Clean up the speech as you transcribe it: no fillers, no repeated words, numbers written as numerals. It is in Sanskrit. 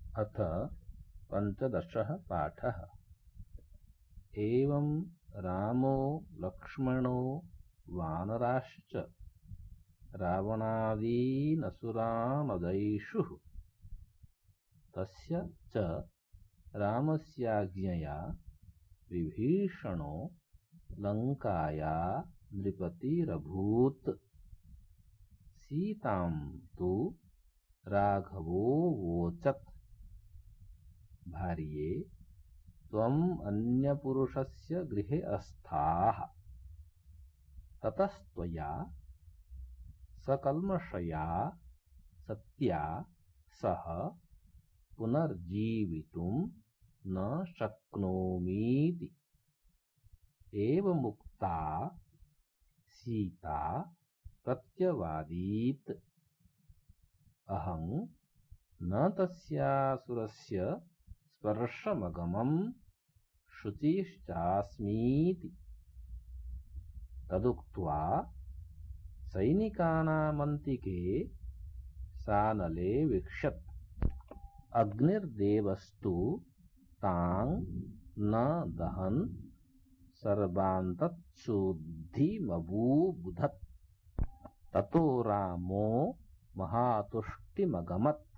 अथ पञ्चदशः पाठः। एवं रामो लक्ष्मणो वानराश्च रावणादीनसुरानदैषुः तस्य च रामस्याज्ञया विभीषणो लङ्काया नृपतिरभूत्। सीतां तु राघवो वोचत्, भार्ये त्वम् अन्यपुरुषस्य गृहे अस्थाः, ततस्त्वया सकल्मषया सत्या सह पुनर्जीवितुम् न शक्नोमीति। एवमुक्ता सीता प्रत्यवादीत्, अहं न तस्यासुरस्य स्पर्शमगमम् शुचिश्चास्मीति। तदुक्त्वा सैनिकानामन्तिके सानले वीक्षत्। अग्निर्देवस्तु तां न दहन् सर्वान्तच्छुद्धिमबूबुधत्। ततो रामो महातुष्टिमगमत्।